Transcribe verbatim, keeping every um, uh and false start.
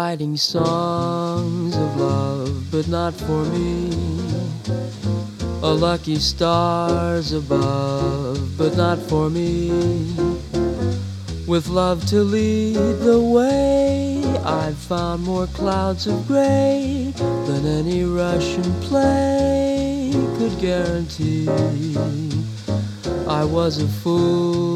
writing songs of love, but not for me. A lucky stars above, but not for me. With love to lead the way, I've found more clouds of gray than any Russian play could guarantee. I was a fool